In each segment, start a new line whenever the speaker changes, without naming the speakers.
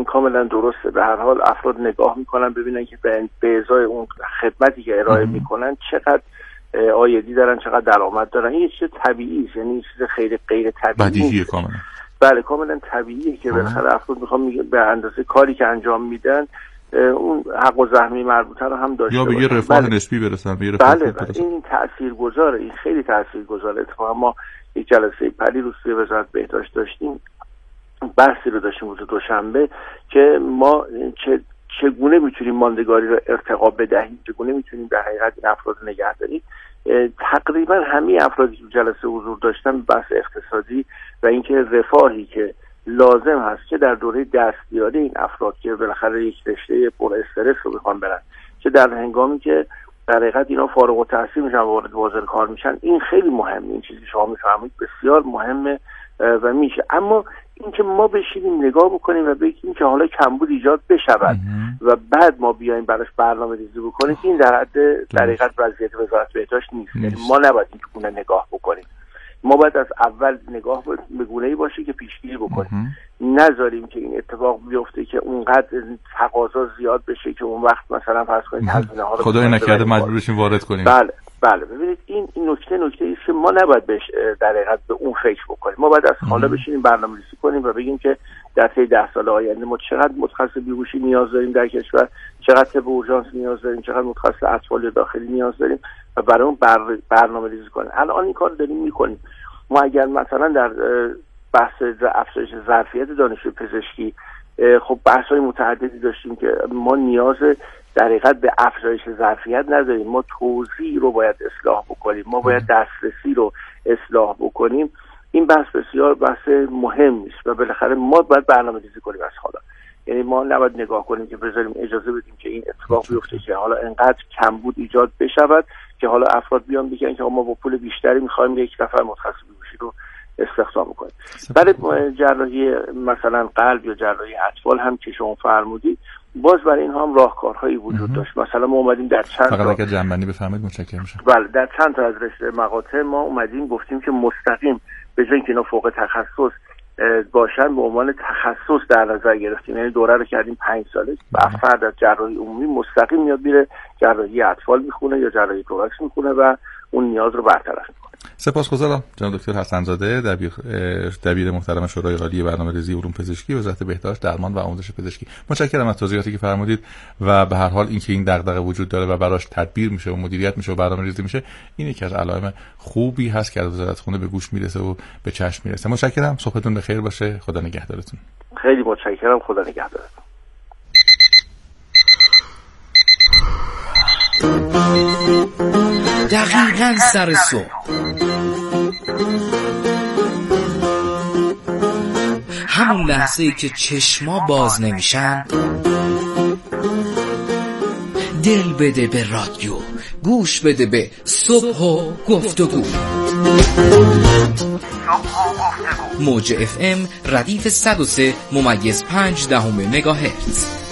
این کاملا درسته. به هر حال افراد نگاه میکنن ببینن که به ازای اون خدمتی که ارائه میکنن چقدر عایدی دارن، چقدر درآمد دارن. این چیز طبیعیه، یعنی این چیز غیر طبیعی
بدیهیه کاملا.
بله کاملا طبیعیه که بالاخره افراد میخوان به اندازه کاری که انجام میدن اون حق و زحمه مربوطه رو هم داشته
یا به یه رفاه نسبی برسن، به یه
رفاه این تاثیرگذاره، این خیلی تاثیرگذاره. اتفاقا ما یک جلسه پریروز توی وزارت بهداشت داشتیم، بحثی رو داشتیم روز دوشنبه که ما چگونه میتونیم ماندگاری رو ارتقا بدهیم، چگونه میتونیم در حقیقت این افراد نگه داریم. تقریبا همه افرادی که جلسه حضور داشتن بحث اقتصادی و اینکه رفاهی که لازم هست که در دوره دستیاری این افراد که بالاخره یک رشته پر استرس رو بخوان برن، که در هنگامی که در حقیقت اینا فارغ التحصیل میشن وارد بازار کار میشن، این خیلی مهمه. این چیزی شما میفهمید بسیار مهمه و میشه. اما اینکه ما بشینیم نگاه بکنیم و بگیم که حالا کمبود ایجاد بشود و بعد ما بیایم براش برنامه‌ریزی بکنیم، این در حد در حقیقت وضعیت وزارت بهداشت نیست. یعنی ما نباید این گونه نگاه بکنیم. ما باید از اول نگاه به گونه‌ای باشه که پیشگیری بکنیم، نذاریم که این اتفاق بیفته که اونقدر تقاضا زیاد بشه که اون وقت مثلا فرض کنید هزینه‌ها رو
خدای نکرده مجبور بشیم وارد کنیم.
بله ببینید این نکته است که ما نباید بهش در حقیقت به اون فکر بکنیم. ما باید از حالا بشینیم برنامه‌ریزی کنیم و بگیم که در طی 10 سال آینده ما چقدر متخصص بیهوشی نیاز داریم در کشور، چقدر طب اورژانس نیاز داریم، چقدر متخصص اطفال داخلی نیاز داریم و برای اون برنامه‌ریزی کنیم. الان این کار داریم می‌کنیم. ما اگر مثلا در بحث افزایش ظرفیت دانشجوی پزشکی خب بحث‌های متعددی داشتیم که ما نیاز در حقیقت به افزایش ظرفیت نداریم، ما توزیع رو باید اصلاح بکنیم، ما باید دسترسی رو اصلاح بکنیم. این بحث بسیار بحث مهم است و بالاخره ما باید برنامه‌ریزی کنیم از حالا. یعنی ما نباید نگاه کنیم که بذاریم اجازه بدیم که این اتفاق بیفته که حالا انقدر کمبود ایجاد بشود که حالا افراد بیان بگن که ما با پول بیشتری می‌خوایم یک نفر متخصص بیهوشی رو استخدام کنیم. برای جراحی مثلا قلب یا جراحی اطفال هم که شما فرمودید، باز برای اینها هم راهکارهایی وجود داشت. مثلا ما اومدیم در چند
فقط اگر جنبندی بفرمایید متشکرم میشم.
بله، در چند تا از رشته مقاطع ما اومدیم گفتیم که مستقیم به جای اینکه اینا فوق تخصص باشن به عنوان تخصص در نظر گرفتیم. یعنی دوره رو کردیم 5 ساله و فرد از جراحی عمومی مستقیم میاد میره جراحی اطفال میخونه یا جراحی توراکس میخونه و اون نیاز رو برطرف میکنه.
سپاسگزارم جناب دکتر حسن‌زاده، دبیر محترم شورای عالی برنامه‌ریزی علوم پزشکی وزارت بهداشت، درمان و آموزش پزشکی. متشکرم از توضیحاتی که فرمودید و به هر حال اینکه این دغدغه وجود داره و براش تدبیر میشه و مدیریت میشه و برنامه‌ریزی میشه، این یکی از علائم خوبی هست که از وزارتخونه به گوش میرسه و به چشم میرسه. متشکرم، صبحتون بخیر باشه، خدا نگهدارتون.
خیلی متشکرم، خدا نگهدارتون.
دقیقاً سر صبح همون لحظه‌ای که چشما باز نمیشن، دل بده به رادیو، گوش بده به صبح و گفتگو. موج FM ردیف 103.5 مگاهرتز.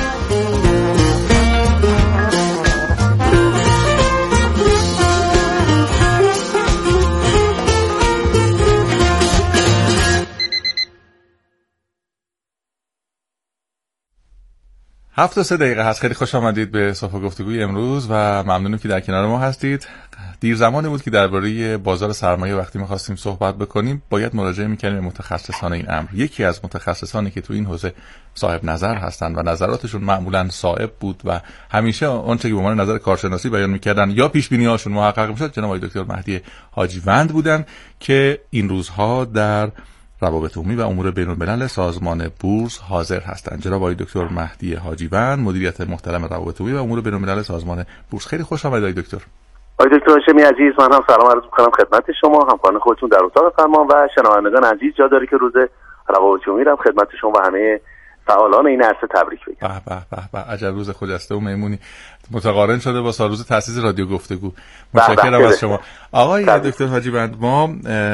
هفت و 3 دقیقه هست. خیلی خوش آمدید به صفحه گفتگوی امروز و ممنونم که در کنار ما هستید. دیر زمانی بود که درباره بازار سرمایه وقتی می‌خواستیم صحبت بکنیم باید مراجعه می‌کردیم به متخصصان این امر. یکی از متخصصانی که تو این حوزه صاحب نظر هستند و نظراتشون معمولاً صائب بود و همیشه آنچه که به عنوان نظر کارشناسی بیان می‌کردن یا پیش‌بینی‌هاشون محقق می‌شد، جناب آقای دکتر مهدی حاجیوند بودن که این روزها در روابط عمومی و امور بین‌الملل سازمان بورس حاضر هستند. جناب آقای دکتر مهدی حاجیوند، مدیریت محترم روابط عمومی و امور بین‌الملل سازمان بورس. خیلی خوش آمدید آقای دکتر.
آقای دکتر هاشمی عزیز، من هم سلام عرض می‌کنم خدمت شما، همکاران خودتون در اتاق فرمان و شنوندگان عزیز. جا داره که روز روابط عمومی رو خدمت شما و همه فعالان این عرصه تبریک بگم.
به عجب روز خجسته و میمونی متقارن شده با سال روز تأسیس رادیو گفتگو. متشکرم از شما. آقای دکتر حاجیوند، ما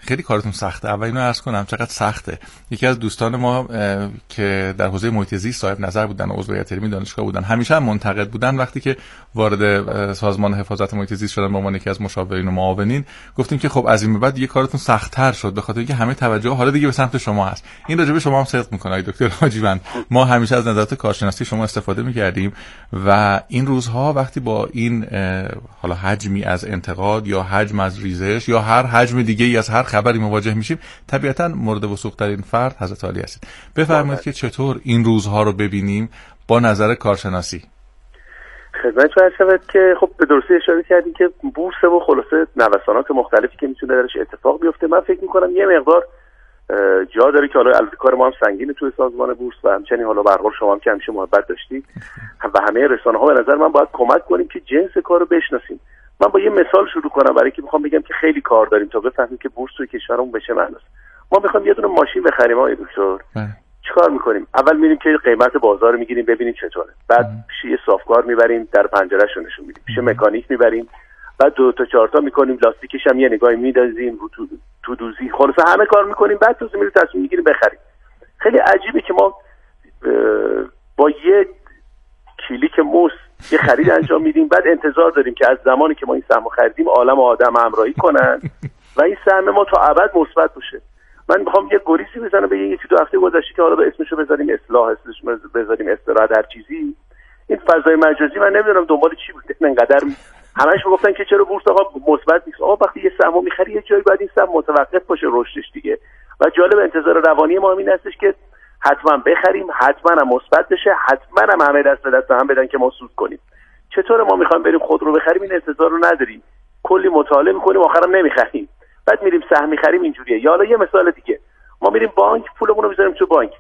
خیلی کارتون سخته. اول اینو عرض کنم چقدر سخته. یکی از دوستان ما که در حوزه محیط زیست صاحب نظر بودن، عضو هیئت علمی دانشگاه بودن، همیشه هم منتقد بودن. وقتی که وارد سازمان حفاظت محیط زیست شدن به عنوان یکی از مشاورین و معاونین، گفتیم که خب از این به بعد دیگه کارتون سخت‌تر شد به خاطر اینکه همه توجه حالا دیگه به سمت شما هست. این راجع به شما هم صدق می‌کنه آقای دکتر حاجیوند. ما همیشه از نظرات کارشناسی شما استفاده می‌کردیم و این روزها وقتی با این حالا حجمی از انتقاد یا حجم از ریزش یا هر حجم دیگه‌ای از هر خبری مواجه میشیم، طبیعتاً مورد وثوق‌ترین فرد حضرت عالی هستید. بفرمایید که چطور این روزها رو ببینیم با نظر کارشناسی.
خدمتتون عرض شود که خب به درستی اشاره کردیم که بورس و خلاصه نوسانات مختلفی که میتونه درش اتفاق بیفته. من فکر می‌کنم یه مقدار جا داره که حالا البته کار ما هم سنگینه توی سازمان بورس و همچنین حالا به هر حال شما هم که همیشه محبت داشتید و همه رسانه‌ها به نظر من باید کمک کنیم که جنس کارو بشناسیم. من با یه مثال شروع کنم برای اینکه میخوام بگم که خیلی کار داریم تا بفهمیم که بورس توی کشورمون به چه معناست. ما میخوایم یه دونه ماشین بخریم آقای دکتر. چیکار میکنیم؟ اول میریم که قیمت بازار رو میگیریم ببینیم چطوره. بعد پیش یه صافکار میبریم در پنجره‌اش رو نشون میدیم. پیش مکانیک میبریم. بعد 2 تا 4 تا میکنیم لاستیکش هم یه نگاهی میندازیم رو تو دوزی. خلاص همه کار میکنیم بعد تو میریم تصمیم میگیریم بخریم. خیلی عجیبه که ما با یه کلیک موس یه خرید انجام میدیم، بعد انتظار داریم که از زمانی که ما این سهم خریدیم عالم آدم همراهی کنن و این سهم ما تا ابد مثبت باشه. من میخوام یه گریزی بزنم به یکی 2 هفته گذشته که حالا به اسمشو بذاریم اصلاح، اسمش بذاریم استراحت، هر چیزی. این فضای مجازی من نمیدونم دنبال چی بود اینقدر همش میگفتن که چرا بورس آقا مثبت نیست. آقا وقتی یه سهمو میخری یه جایی بعد این سهم متوقف باشه رشدش دیگه. و جالب انتظار روانی ما این هستش که حتما بخریم، حتما هم مثبت بشه، حتما هم همه دست به دست هم بدن که ما سود کنیم. چطور ما میخوایم بریم خودرو بخریم این انتظار رو نداریم، کلی مطالعه میکنیم آخرام نمیخریم، بعد میریم سهم میخریم اینجوریه. یا حالا یه مثال دیگه، ما میریم بانک پولمون رو میذاریم تو بانک،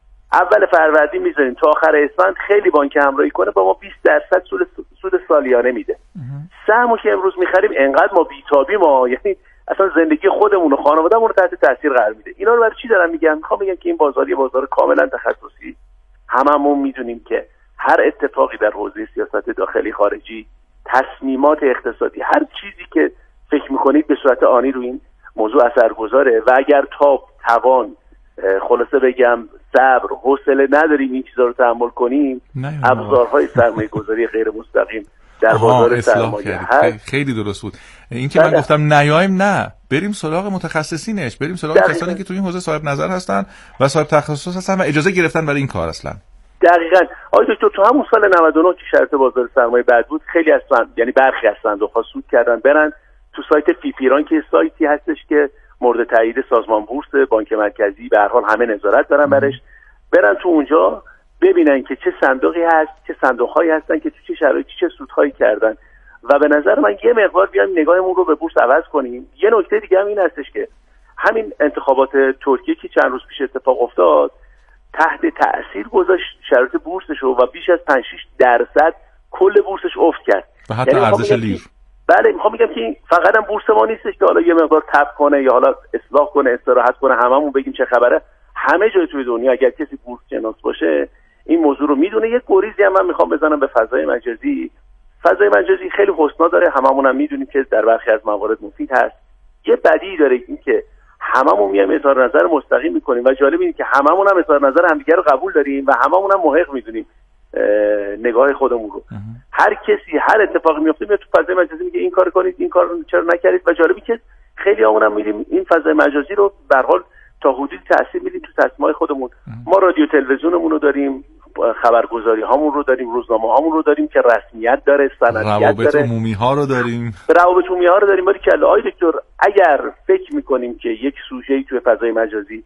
اول فروردین میذاریم تا آخر اسفند خیلی بانک همراهی کنه با ما 20% سود سالیانه میده. سهمو که امروز میخریم انقدر ما بیتابی ما، یعنی اصلا زندگی خودمون و خانواده‌مون رو تحت تاثیر قرار میده. اینا رو برای چی دارم میگم؟ میخوام بگم که این بازار یه بازار کاملا تخصصی، هممون میدونیم که هر اتفاقی در حوزه سیاست داخلی خارجی، تصمیمات اقتصادی، هر چیزی که فکر میکنید به صورت آنی رو این موضوع اثرگذاره و اگر تاب، توان، خلاصه بگم صبر، حوصله نداریم این چیزا رو تحمل کنیم، ابزارهای سرمایه‌گذاری غیر مستقیم در بازار سرمایه
خیلی درست بود. این که من گفتم نیایم، نه بریم سراغ متخصصینش، بریم سراغ کسانی که تو این حوزه صاحب نظر هستن و صاحب تخصص هستن و اجازه گرفتن برای این کار. اصلا
دقیقاً آقای دکتر تو همون سال 99 که شرط بازار سرمایه بد بود، خیلی از یعنی برخی از صندوق‌ها سود کردن برن تو سایت فیفیران که سایتی هستش که مورد تایید سازمان بورس، بانک مرکزی، به هر حال همه نظارت دارن برش، برن تو اونجا ببینن که چه صندوقی هست، چه صندوق‌هایی هستن که تو چه شرایطی چه سودهایی کردن و به نظر من یه مقدار بیایم نگاهمون رو به بورس عوض کنیم. یه نکته دیگه هم این هستش که همین انتخابات ترکیه که چند روز پیش اتفاق افتاد تحت تأثیر گذاشت شرایط بورسش رو و بیش از 5-6% کل بورسش افت کرد
و حتی یعنی ارزش لیر.
بله میخوام بگم که فقط هم بورس ما نیستش که حالا یه مقدار تب کنه یا حالا اصلاح کنه، استراحت کنه، هممون بگیم چه خبره. همه جای توی دنیا اگر کسی بورس شناس باشه این موضوع رو میدونه. یک گریزی هم من میخوام بزنم به فضای مجازی. فضای مجازی خیلی حسنا داره، هممون هم میدونیم که در برخی از موارد مفید هست. یه بدی داره این که هممون میایم اظهار نظر مستقیم میکنیم و جالب اینه که هممون هم اظهار نظر همدیگه رو قبول داریم و هممون هم محق میدونیم نگاه خودمون رو. هر کسی هر اتفاقی میفته میاد تو فضای مجازی میگه این کارو کنید، این کارو چرا نکردید. و جالبی که خیلی همون هم میریم این فضای مجازی رو به هر حال تا حدودی تاثیر میدیم تو تصمیمات خودمون. ما رادیو تلویزیونمون رو داریم، خبرگزاری هامون رو داریم، روزنامه هامون رو داریم که رسمیت داره، سندیت داره،
روابط عمومی ها رو داریم،
ولی که آقای دکتر اگر فکر میکنیم که یک سوژه‌ای توی فضای مجازی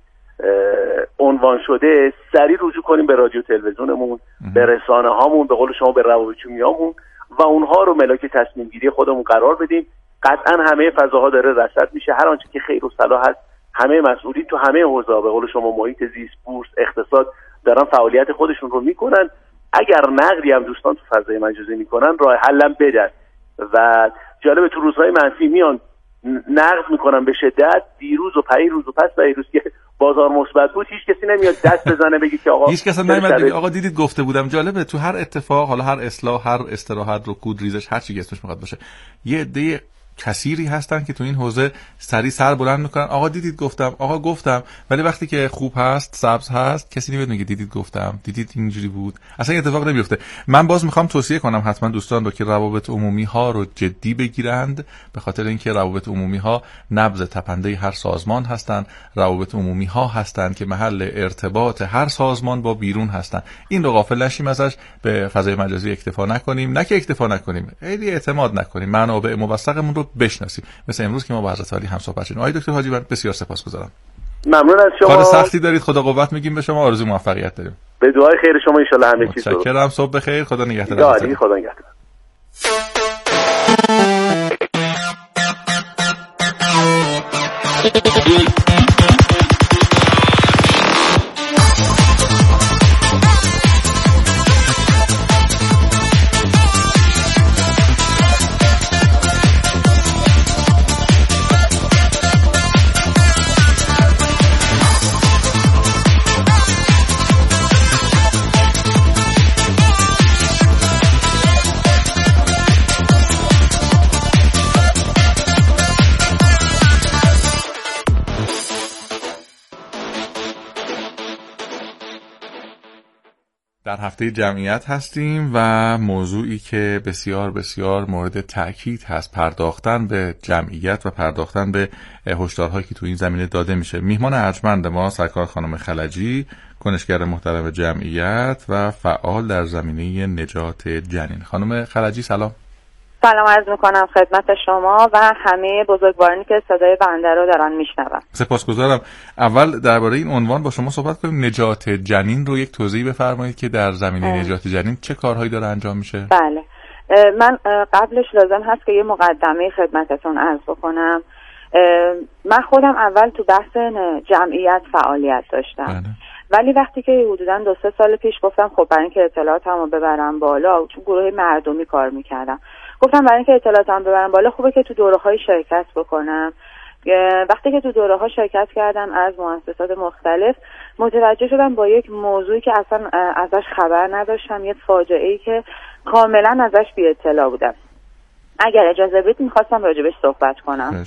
عنوان شده، سریع رجوع کنیم به رادیو تلویزیونمون، به رسانه هامون، به قول شما به روابط عمومی هامون و اونها رو ملاک تصمیم گیری خودمون قرار بدیم. قطعا همه فضاها داره رصد میشه، هر آنچه که خیر و صلاح هست همه مسئولین تو همه حوزه‌ها به قول شما محیط زیست، بورس، اقتصاد دارن فعالیت خودشون رو میکنن. اگر نقدی هم دوستان تو فضای مجازی میکنن راه حلم بدن و جالب تو روزهای منفی میان نقد میکنن به شدت، دیروز و پیروز و پس پیروز که بازار مثبت بود هیچ کسی نمیاد دست بزنه بگه که آقا
هیچ کس نمیاد بگه آقا دیدید گفته بودم. جالبه تو هر اتفاق، حالا هر اصلاح، هر استراحت، رکود، ریزش، هر چی که اسمش میخواد باشه، یه عده کثیری هستن که تو این حوزه سری سر بلند میکنن، آقا دیدید گفتم، آقا گفتم، ولی وقتی که خوب هست، سبز هست، کسی نمیاد میگه دیدید گفتم، دیدید اینجوری بود. اصلا این اتفاق نمیفته. من باز میخوام توصیه کنم حتما دوستان رو که روابط عمومی ها رو جدی بگیرند، به خاطر اینکه روابط عمومی ها نبض تپنده هر سازمان هستن، روابط عمومی ها هستن که محل ارتباط هر سازمان با بیرون هستن. این رو غافل نشیم ازش، به فضای مجازی اکتفا نکنیم، نه که اکتفا نکنیم، خیلی اعتماد نکنیم، منابع موثقمون رو بشناسیم، مثل امروز که ما با حضرت علی هم صحبت شدیم. آقای دکتر حاجی بسیار سپاسگزارم.
ممنون از شما.
کار سختی دارید، خدا قوت میگیم به شما، آرزوی موفقیت داریم.
به دعای خیر شما ان شاء الله همه چیز درست.
متشکرم. صبح بخیر. خدا نگهدار.
خدا نگهدار.
در هفته جمعیت هستیم و موضوعی که بسیار بسیار مورد تأکید هست، پرداختن به جمعیت و پرداختن به هشدارهایی که تو این زمینه داده میشه. میهمان ارجمند ما سرکار خانم خلجی، کنشگر محترم جمعیت و فعال در زمینه نجات جنین. خانم خلجی سلام.
سلام عرض میکنم خدمت شما و همه بزرگوارانی که صدای بنده رو دارن میشنون.
سپاسگزارم. اول درباره این عنوان با شما صحبت کنیم. نجات جنین رو یک توضیح بفرمایید که در زمینه نجات جنین چه کارهایی داره انجام میشه؟
بله، من قبلش لازم هست که یه مقدمه خدمتتون عرض بکنم. من خودم اول تو بحث جمعیت فعالیت داشتم. ولی وقتی که حدوداً 2-3 سال پیش گفتم خب برای اینکه اطلاعاتمو ببرم بالا، چون گروه مردمی کار میکردم، گفتم برای اینکه اطلاعاتمو ببرم بالا خوبه که تو دوره‌های شرکت بکنم. وقتی که تو دوره‌ها شرکت کردم از مؤسسات مختلف، متوجه شدم با یک موضوعی که اصلا ازش خبر نداشتم، یک فاجعه‌ای که کاملا ازش بی اطلاع بودم. اگر اجازه بدید می‌خواستم راجبش صحبت کنم.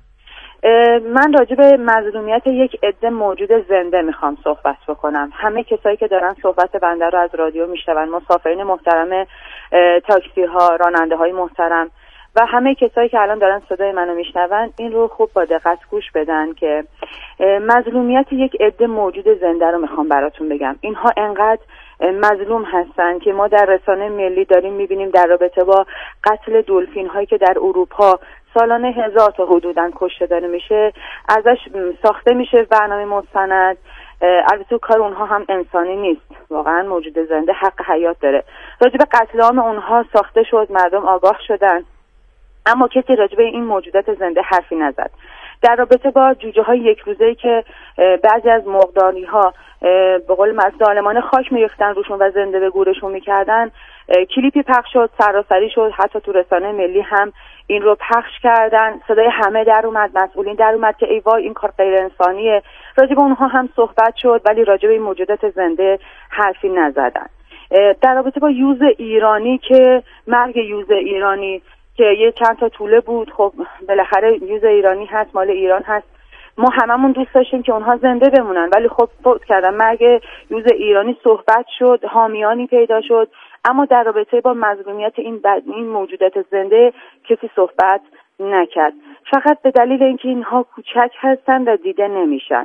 من راجع به مظلومیت یک عده موجود زنده میخوام صحبت بکنم. همه کسایی که دارن صحبت بنده رو از رادیو میشنون، مسافرین محترم تاکسی ها، راننده های محترم و همه کسایی که الان دارن صدای منو میشنون، این رو خوب با دقت گوش بدن که مظلومیت یک عده موجود زنده رو میخوام براتون بگم. اینها انقدر مظلوم هستن که ما در رسانه ملی داریم میبینیم در رابطه با قتل دلفین هایی که در اروپا سالانه 1000 تا حدوداً کشته داره میشه، ازش ساخته میشه برنامه مستند. البته کار اونها هم انسانی نیست، واقعا موجود زنده حق حیات داره. راجع به قتل عام اونها ساخته شد، مردم آگاه شدن، اما کسی راجع به این موجودات زنده حرفی نزد. در رابطه با جوجه های یک روزه‌ای که بعضی از مرغداری ها به قول ظالمانه خاک میریختن روشون و زنده به گورشون میکردن، کلیپی پخش شد، سراسری شد، حتی تو رسانه ملی هم این رو پخش کردن. صدای همه در اومد، مسئولین در اومد که ای وای این کار غیر انسانیه. راجع به اونها هم صحبت شد ولی راجع به این موجودات زنده حرفی نزدن. در رابطه با یوز ایرانی که مرگ یوز ایرانی که یه چند تا توله بود، خب بالاخره یوز ایرانی هست، مال ایران هست، ما هممون دوست داشتیم که اونها زنده بمونن ولی خب فوت کردن. مرگ یوز ایرانی صحبت شد، حامیانی پیدا شد، اما در رابطه با مظلومیت این موجودات زنده کسی صحبت نکرد، فقط به دلیل اینکه اینها کوچک هستن و دیده نمیشن.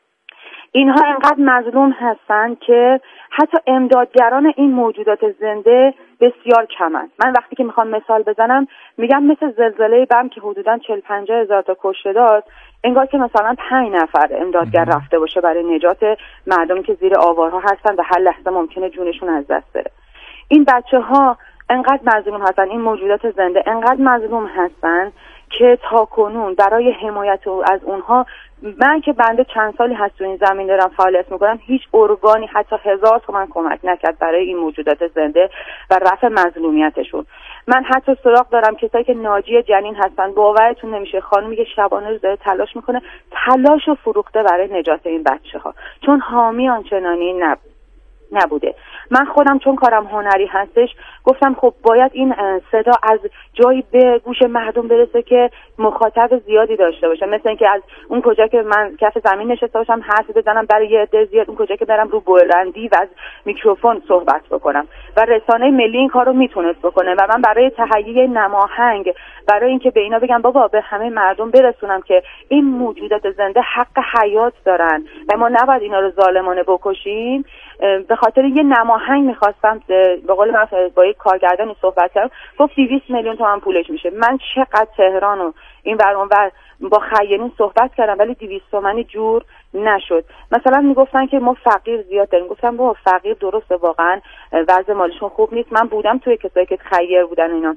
اینها انقدر مظلوم هستن که حتی امدادگران این موجودات زنده بسیار کمن. من وقتی که میخوام مثال بزنم میگم مثل زلزله بم که حدوداً 40-50 هزار تا کشته داد، انگار که مثلا 5 نفر امدادگر رفته باشه برای نجات مردمی که زیر آوارها هستن و هر لحظه ممکنه جونشون از دست بره. این بچه‌ها انقدر مظلوم هستن، این موجودات زنده انقدر مظلوم هستن که تاکنون برای حمایت از اونها، من که بنده چند سالی هست تو این زمین دارم فعالیت میکنم، هیچ ارگانی حتی 1000 تومان کمک نکرد برای این موجودات زنده و رفع مظلومیتشون. من حتی سراغ دارم کسایی که ناجی جنین هستن، باورتون نمیشه خانمی که شبانه روز داره تلاش میکنه، تلاش و فروخته برای نجات این بچه‌ها، چون حامی آنچنانی نبود. نبوده. من خودم چون کارم هنری هستش گفتم خب باید این صدا از جایی به گوش مردم برسه که مخاطب زیادی داشته باشه، مثل اینکه از اون کجا که من کف زمین نشسته باشم حرف بزنم برای یه عده زیاد، اون کجا که برم رو بلندی و از میکروفون صحبت بکنم و رسانه ملی این کارو میتونست بکنه و من برای تهیه نماهنگ، برای اینکه به اینا بگم بابا به همه مردم برسونم که این موجودات زنده حق حیات دارن و ما نباید اینا رو ظالمانه بکشیم، به خاطر یه نماهنگ میخواستم به قول من با یک کارگردانی صحبت کردم، گفت 200 میلیون تومان پولش میشه. من چقدر تهران و این ور اون ور با خیرین صحبت کردم ولی 200 تومانی جور نشد. مثلا میگفتن که ما فقیر زیاد داریم، گفتم بابا فقیر درسته واقعا وضع مالیشون خوب نیست، من بودم توی کسایی که خیر بودن اینا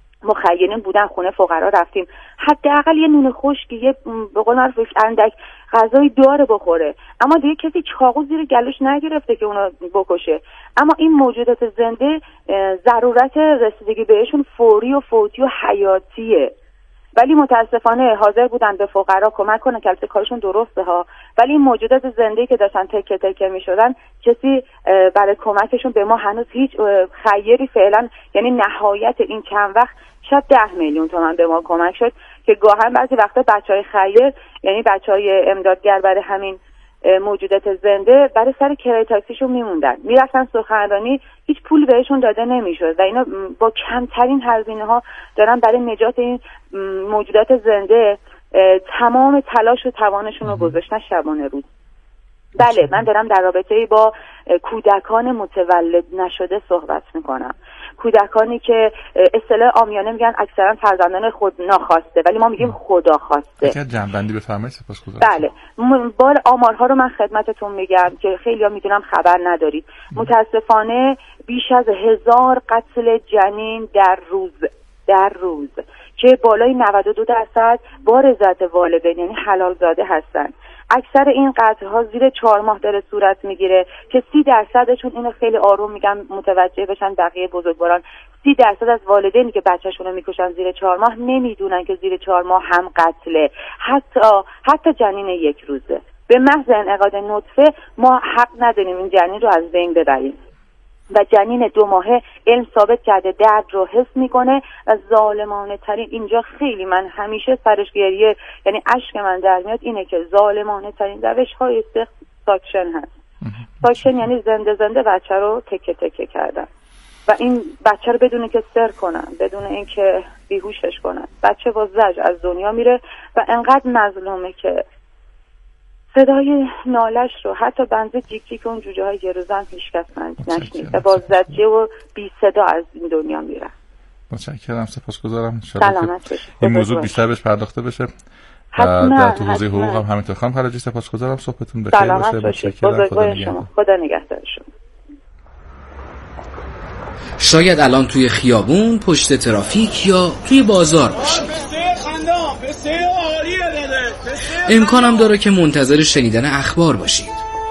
مخیرین بودن خونه فقرا رفتیم، حداقل یه نون خشک یه به قول معروف اندک غذایی داره بخوره، اما دیگه کسی چاقو زیر گلوش نگرفته که اونو بکشه. اما این موجودات زنده ضرورت رسیدگی بهشون فوری و فوتی و حیاتیه، ولی متاسفانه حاضر بودن به فقرا کمک کنن که البته کارشون درسته ها، ولی این موجودات زنده‌ای که داشتن تکه تکه می‌شدن کسی برای کمکشون به ما هنوز هیچ خیری فعلا، یعنی نهایت این چند وقت شاید 10 میلیون تومان به ما کمک شد که گاهن بعضی وقتا بچهای خیر یعنی بچهای امدادگر برای همین موجودات زنده برای سر کرایه تاکسیشون میموندن، میرفتن سخنرانی، هیچ پول بهشون داده نمیشد و اینا با کمترین هزینه ها دارن برای نجات این موجودات زنده تمام تلاش و توانشون رو گذاشتن شبانه روز. بله من دارم در رابطه با کودکان متولد نشده صحبت میکنم، کودکانی که اصطلاح عامیانه میگن اکثرا فرزندان خود ناخواسته ولی ما میگیم خدا خواسته.
اگر جنبندی بفرمایید سپاسگزارم.
بله بار آمارها رو من خدمتتون میگم که خیلی‌ها میدونم خبر ندارید. متاسفانه بیش از 1000 قتل جنین در روز که بالای 92% با رضایت والدین یعنی حلال زاده هستن. اکثر این قتل‌ها زیر 4 ماه داره صورت میگیره که 30%شون اینو خیلی آروم میگم متوجه بشن بقیه بزرگواران، 30% از والدینی که بچه‌شون رو میکشن زیر 4 ماه نمیدونن که زیر 4 ماه هم قتله، حتی جنین 1 روزه. به محض انعقاد نطفه ما حق نداریم این جنین رو از بین ببریم و جنین 2 ماهه علم ثابت کرده درد رو حس میکنه و ظالمانه ترین، اینجا خیلی من همیشه سرش گریه یعنی اشک من در میاد، اینه که ظالمانه ترین روش های ساکشن هست. ساکشن یعنی زنده بچه رو تکه تکه کردن و این بچه رو بدون که سر کنن، بدون اینکه بیهوشش کنن، بچه با زج از دنیا میره و انقدر مظلومه که صدای نالش رو حتی بنز جیک جیک اون جوجه های گروزن هیچ کس نشنید و با زجه و بی صدا از این دنیا میره.
متشکرم، سپاسگزارم.
سلامت باشید.
این موضوع بیشتر بهش پرداخته بشه و در تو حوزه حقوق هم همینطور. خانم خلجی سپاسگزارم، صحبتون بخیر باشه.
متشکرم. خدا نگهدارشون.
شاید الان توی خیابون، پشت ترافیک یا توی بازار باشید. امکانم داره که منتظر شنیدن اخبار باشید.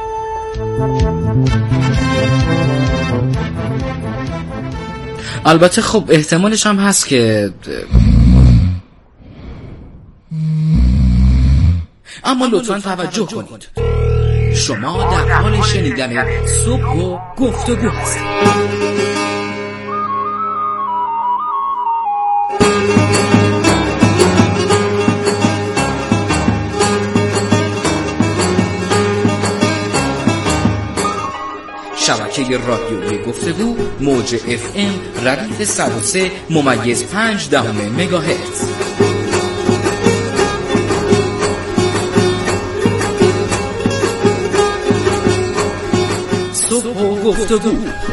البته خب احتمالش هم هست که اما لطفاً توجه کنید، شما در حال شنیدن صبح و گفتگو هستید. شبکه رادیوی گفتگو موج FM ردیف 103.5 مگاهرتز. صبح و گفتگو.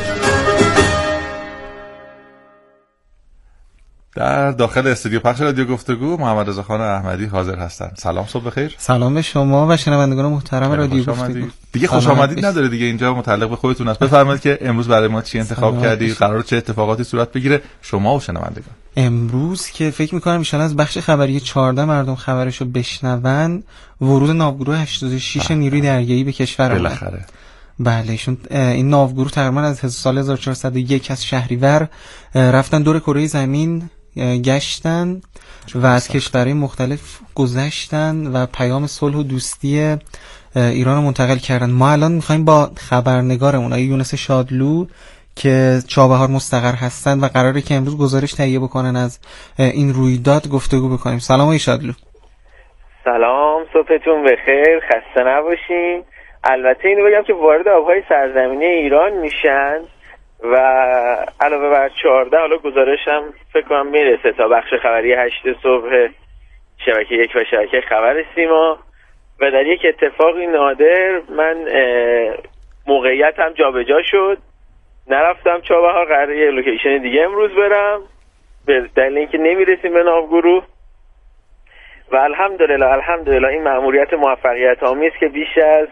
در داخل استودیو پخش رادیو گفتگو محمد رضا خان احمدی حاضر هستند. سلام، صبح بخیر.
سلام به شما و شنوندگان محترم رادیو گفتگو.
دیگه خوش آمدید نداره دیگه، اینجا متعلق به خودتون است. بفرمایید که امروز برای ما چی انتخاب کردید، قراره چه اتفاقاتی صورت بگیره شما و شنوندگان؟
امروز که فکر می‌کنم ان شاءالله از بخش خبری 14 مردم خبرشو بشنون، ورود ناوگروه 86 نیروی دریایی به کشور
بالاخره.
بله ایشون این ناوگروه تقریبا از سال 1401 از شهریور رفتن دور کره زمین گشتن و از کشورهای مختلف گذشتن و پیام صلح و دوستی ایران رو منتقل کردن. ما الان میخوایم با خبرنگارمون آقای یونس شادلو که چابهار مستقر هستند و قراره که امروز گزارش تهیه بکنن از این رویداد گفتگو بکنیم. سلام آقای شادلو.
سلام، صبحتون بخیر، خسته نباشین. البته اینو بگم که وارد آبهای سرزمینی ایران میشن و علاوه بر 14 حالا گزارشم فکر کنم میرسه تا بخش خبری 8 صبح شبکه 1 و شبکه خبر سیما. و در یک اتفاقی نادر من موقعیتم جابجا شد، نرفتم چابهار، قراره یه لوکیشن دیگه امروز برم به دلیل اینکه نمیرسیم به ناوگروه. و الحمدلله این مأموریت موفقیت آمیز که بیش از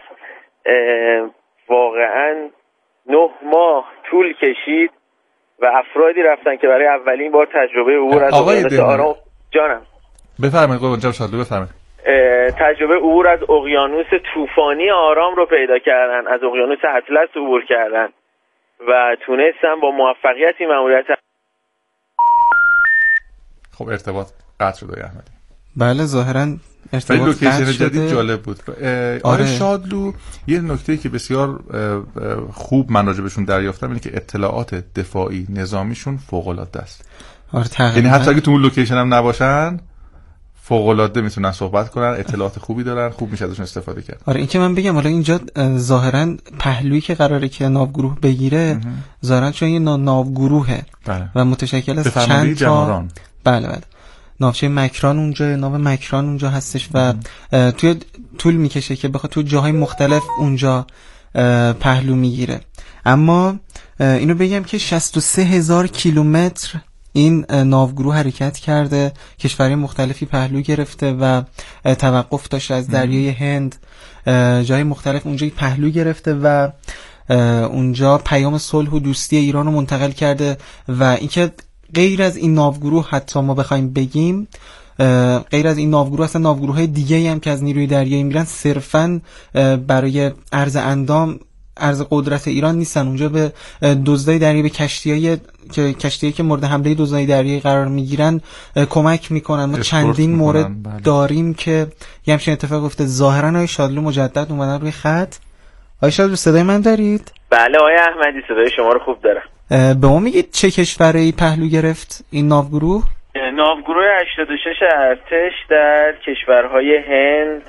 واقعا 9 ماه طول کشید و افرادی رفتن که برای اولین بار تجربه عبور از اقیانوس آرام جانم
بفرمایید قربان جناب شادلو بفرمایید
تجربه عبور از اقیانوس طوفانی آرام رو پیدا کردن، از اقیانوس اطلس عبور کردن و تونستن با موفقیت این مأموریت.
خب ارتباط قطع شد آقای احمدی.
بله ظاهرا ارتباط
لوکیشن جدید جالب بود. آره شادلو یه نکته‌ای که بسیار خوب من راجبشون دریافتم اینه که اطلاعات دفاعی نظامیشون فوق‌العاده است.
آره تقریبا.
یعنی حتی اگه تو اون لوکیشن هم نباشن فوق‌العاده میتونن صحبت کنن، اطلاعات خوبی دارن، خوب میشه ازشون استفاده کرد.
آره این که من بگم حالا اینجا ظاهرا پهلویی که قراره که ناوگروه بگیره ظاهرا چون یه ناوگروهه و متشکل از چند تا بله ناوچه مکران اونجا، ناو مکران اونجا هستش و توی طول میکشه که بخواد تو جاهای مختلف اونجا پهلو میگیره. اما اینو بگم که 63,000 کیلومتر این ناوگروه حرکت کرده، کشورهای مختلفی پهلو گرفته و توقف داشته از دریای هند، جای مختلف اونجا پهلو گرفته و اونجا پیام صلح و دوستی ایران رو منتقل کرده. و اینکه غیر از این ناوگروه حتی ما بخوایم بگیم غیر از این ناوگروه اصلا ناوگروه‌های دیگه‌ای هم که از نیروی دریایی میرن صرفاً برای عرض اندام عرض قدرت ایران نیستن، اونجا به دزدای دریایی، به کشتیایی که مورد حمله دزدای دریایی قرار میگیرن کمک میکنن. ما چندین مورد داریم که یه همچین اتفاق افتاد. ظاهرا آقای شادلو مجدد اومدن روی خط. آقای شادلو صدای من دارید؟
بله آقای احمدی صدای شما رو خوب دارم.
به ما میگید چه کشوری پهلو گرفت این ناوگروه؟
ناوگروه 86 ارتش در کشورهای هند،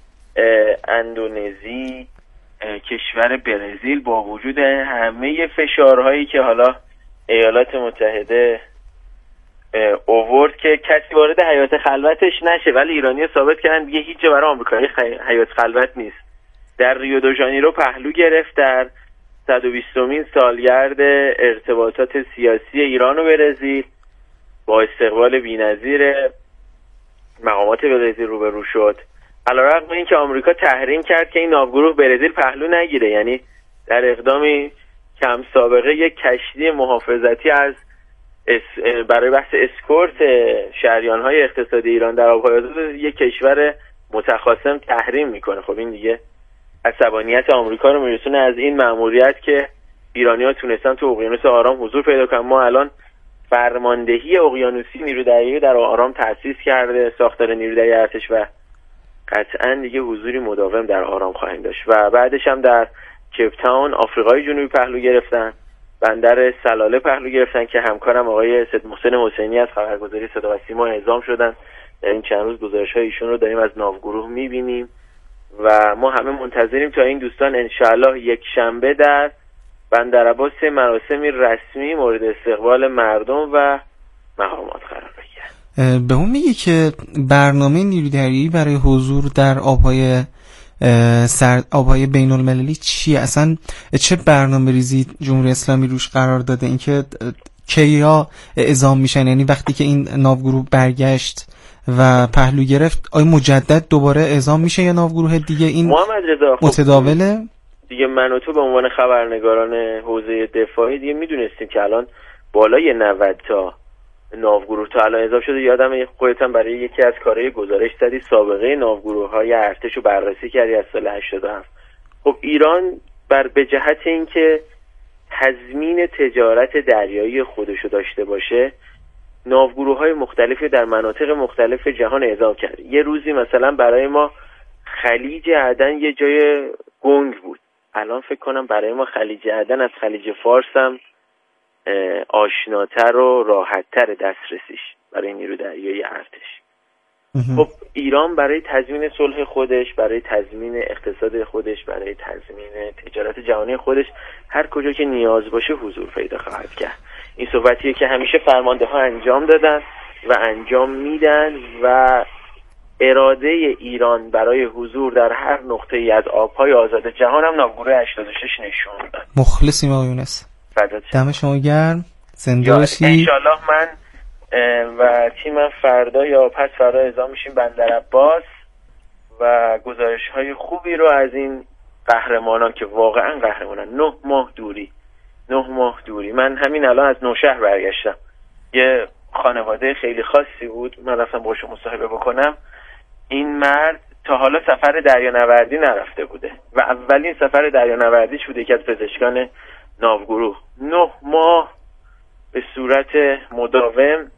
اندونزی، کشور برزیل با وجود همه فشارهایی که حالا ایالات متحده اوورد که کسی وارد حیات خلوتش نشه، ولی ایرانی‌ها ثابت کردن دیگه هیچ جا برای آمریکایی حیات خلوت نیست. در ریو دو ژانیرو پهلو گرفت در 120مین سالگرد ارتباطات سیاسی ایران و برزیل با استقبال بی‌نظیر مقامات برزیل روبرو شد. علیرغم اینکه آمریکا تحریم کرد که این ناوگروه برزیل پهلو نگیره، یعنی در اقدامی کم سابقه یک کشتی محافظتی از برای بحث اسکورت شریان‌های اقتصادی ایران در آبهای آزاد یک کشور متخاصم تحریم میکنه. خب این دیگه عصبانیت آمریکا رو میرسونه از این مأموریت که ایرانی‌ها تونستن تو اقیانوس آرام حضور پیدا کنن. ما الان فرماندهی اقیانوسی نیروی دریایی در آرام تأسیس کرده ساختار نیروی دریایی ارتش و قطعا دیگه حضوری مداوم در آرام خواهیم داشت. و بعدش هم در کیپ تاون آفریقای جنوبی پهلو گرفتن، بندر سلاله پهلو گرفتن که همکارم آقای سید محسن حسینی از خبرگزاری صدا و سیما اعزام شدن. در این چند روز گزارش‌های ایشون رو داریم از ناوگروه می‌بینیم و ما همه منتظریم تا این دوستان انشاءالله یک شنبه در بندر عباس مراسمی رسمی مورد استقبال مردم و مقامات قرار بگیرن.
به اون میگه که برنامه نیروی دریایی برای حضور در آبهای بین المللی چیه؟ اصلا چه برنامه ریزی جمهوری اسلامی روش قرار داده؟ اینکه کیا اعزام میشن؟ یعنی وقتی که این ناوگروه برگشت و پهلو گرفت آیا مجدد دوباره اعزام میشه یا ناوگروه دیگه؟ این متداوله؟
دیگه من و تو به عنوان خبرنگاران حوزه دفاعی دیگه میدونستیم که الان بالای 90 تا ناوگروه تا الان اضافه شده. یادم خودت هم برای یکی از کارهای گزارش زدی سابقه ناوگروه‌های ارتش رو بررسی کردی از سال 87. خب ایران به جهت اینکه تضمین تجارت دریایی خودشو داشته باشه ناوگروه‌های مختلفی در مناطق مختلف جهان اعزام کرد. یه روزی مثلا برای ما خلیج عدن یه جای گنگ بود. الان فکر کنم برای ما خلیج عدن از خلیج فارس هم آشناتر و راحت‌تر دسترسیش برای نیرو دریایی ارتش. خب ایران برای تضمین صلح خودش، برای تضمین اقتصاد خودش، برای تضمین تجارت جهانی خودش هر کجا که نیاز باشه حضور پیدا خواهد کرد. این صحبتیه که همیشه فرمانده ها انجام دادن و انجام میدن و اراده ایران برای حضور در هر نقطه‌ای از آب‌های آزاد جهان هم ناوگروه 86 نشون داد.
مخلصیم آقای یونس. دم شما گرم. زنده باشی.
انشالله من و تیمم فردا یا پس فردا اعزام میشیم بندرعباس و گزارش‌های خوبی رو از این قهرمانان که واقعا قهرمانن. 9 ماه دوری. من همین الان از نوشهر برگشتم. یه خانواده خیلی خاصی بود، من رفتم باشون مصاحبه بکنم. این مرد تا حالا سفر دریانوردی نرفته بوده و اولین سفر دریانوردیش بوده که از پزشکان ناوگروه. 9 ماه به صورت مداوم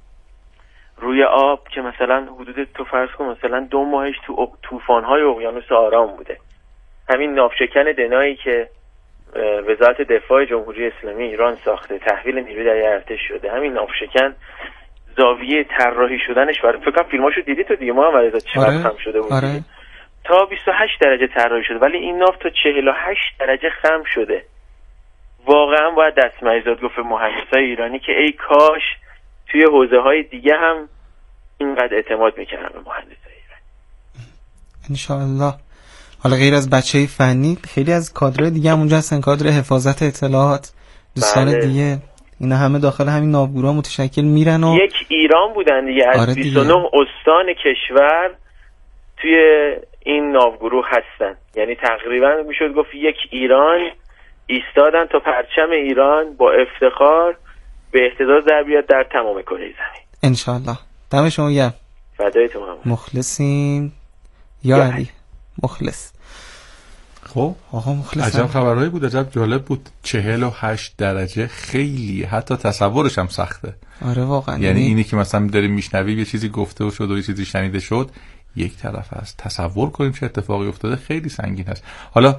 روی آب که مثلا حدود تو فرض کن مثلا 2 ماهش تو طوفان‌های اقیانوس آرام بوده. همین ناوشکن دنایی که وزارت دفاع جمهوری اسلامی ایران ساخته تحویل نیروی دریایی ارتش شده، همین ناوشکن زاویه طراحی شدنش برای فکر کنم فیلماشو دیدی تو دیگه، ما هم علیرضا چقدر خم شده بود. تا 28 درجه طراحی شده ولی این ناو تا 48 درجه خم شده. واقعا باید دست مریزاد گفت مهندسای ایرانی که ای کاش توی حوزه‌های دیگه هم اینقدر اعتماد می‌کردن به مهندسای ایرانی.
ان شاء الله. حالا غیر از بچه‌های فنی خیلی از کادرهای دیگه هم اونجا هستن، کادر حفاظت اطلاعات، دوستان دیگه، اینا همه داخل همین ناوگروه متشکل میرن و
یک ایران بودن دیگه. از 29 استان کشور توی این ناوگروه هستن، یعنی تقریبا میشد گفت یک ایران ایستادن تا پرچم ایران با افتخار به اهتزاز در بیاد در تمام کره زمین.
انشالله. دم شما گرم.
فدای تو محمد.
مخلصیم یا علی. مخلص.
خب
آقا مخلص.
عجب خبرهایی بود، عجب جالب بود. 48 درجه خیلی، حتی تصورش هم سخته.
آره واقعا.
یعنی اینی که مثلا داریم میشنویم یه چیزی گفته و شد و یه چیزی شنیده شد یک طرف هست، تصور کنیم چه اتفاقی افتاده خیلی سنگین هست. حالا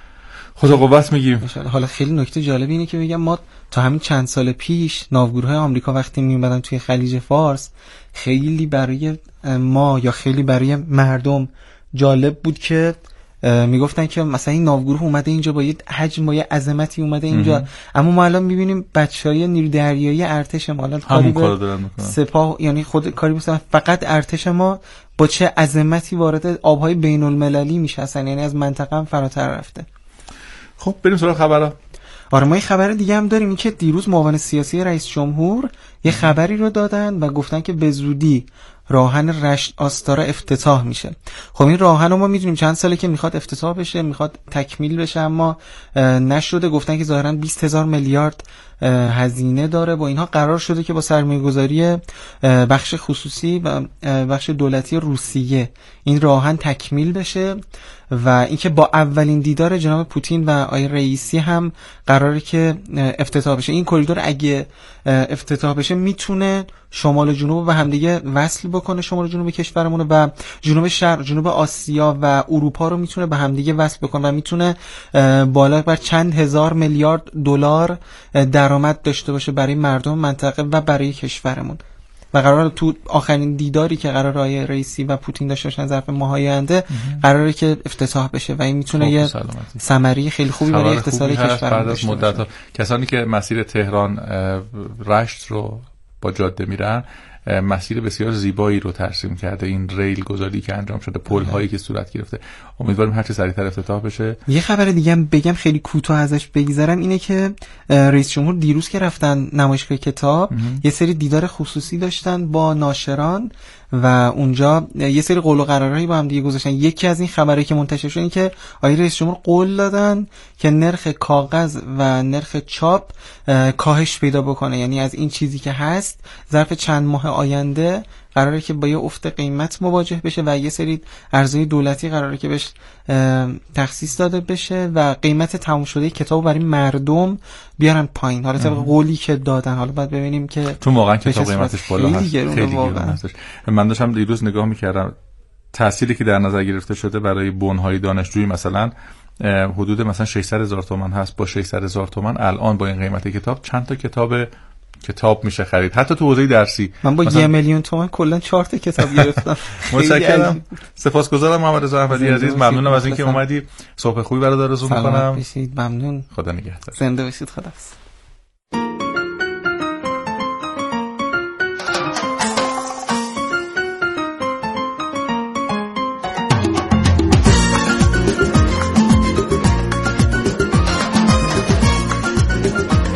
خدا قوت میگیم.
حالا خیلی نکته جالب اینه که میگم ما تا همین چند سال پیش ناوگروهای آمریکا وقتی میومدن توی خلیج فارس خیلی برای ما یا خیلی برای مردم جالب بود که میگفتن که مثلا این ناوگروه اومده اینجا با یه حجم با یه عظمتی اومده اینجا، اما ما الان میبینیم بچهای نیروی دریایی ارتش ما الان کاری به سپاه، یعنی خود کاری بسن فقط ارتش ما با چه عظمتی وارد آبهای بین المللی میشه اصلا، یعنی از منطقه هم فراتر رفته.
خب بریم سراغ خبرها.
آره ما یه خبر دیگه هم داریم، این که دیروز معاون سیاسی رئیس جمهور یه خبری رو دادن و گفتن که به زودی راهن رشت آستارا افتتاح میشه. خب این راهن رو ما میدونیم چند ساله که میخواد افتتاح بشه، میخواد تکمیل بشه، اما نشده. گفتن که ظاهرا 20,000 میلیارد هزینه داره. با اینها قرار شده که با سرمایه‌گذاری بخش خصوصی و بخش دولتی روسیه این راهن تکمیل بشه و اینکه با اولین دیدار جناب پوتین و آقای رئیسی هم قراره که افتتاح بشه. این کریدور اگه افتتاح بشه میتونه شمال و جنوب به همدیگه وصل بکنه، شمال و جنوب کشورمون و جنوب شرق، جنوب آسیا و اروپا رو میتونه به همدیگه وصل بکنه و میتونه بالا بر چند هزار میلیارد دلار درآمد داشته باشه برای مردم منطقه و برای کشورمون. و قراره تو آخرین دیداری که قراره آقای رئیسی و پوتین داشته باشن ظرف ماه‌های آینده قراره که افتتاح بشه و این میتونه یه ثمره خیلی خوبی برای اقتصاد کشورمون داشته باشه.
کسانی که مسیر تهران رشت رو با جاده میرن مسیر بسیار زیبایی رو ترسیم کرده این ریل گذاری که انجام شده، پل هایی که صورت گرفته. امیدواریم هر چه سریعتر افتتاح بشه.
یه خبر دیگه هم بگم خیلی کوتاه ازش بگذرم، اینه که رئیس جمهور دیروز که رفتن نمایشگاه کتاب یه سری دیدار خصوصی داشتن با ناشران و اونجا یه سری قول و قرارهایی با هم دیگه گذاشتن. یکی از این خبرایی که منتشر شد این که آقای رئیس جمهور قول دادن که نرخ کاغذ و نرخ چاپ کاهش پیدا بکنه، یعنی از این چیزی که هست ظرف چند ماه آینده قراره که با یه افت قیمت مواجه بشه و یه سری ارزهای دولتی قراره که بهش تخصیص داده بشه و قیمت تموم شده کتاب برای مردم بیارن پایین. حالا طبق قولی که دادن، حالا باید ببینیم که
چون واقعا کتاب قیمتش بالا هست، خیلی گرون هستش. من داشتم دیروز نگاه می‌کردم تأثیری که در نظر گرفته شده برای بن‌های دانشجویی مثلا حدود مثلا 600,000 تومان هست. با 600,000 تومان الان با این قیمت کتاب چند تا کتاب میشه خرید، حتی تو حوزه درسی.
من با 1,000,000 تومان کلا 4 تا کتاب گرفتم.
متشکرم، سپاسگزارم محمد رضا احمدی عزیز، ممنونم از اینکه اومدی. صبح خوبی برات آرزو میکنم.
ممنون،
خدا نگهدار.
زنده باشید. خدا.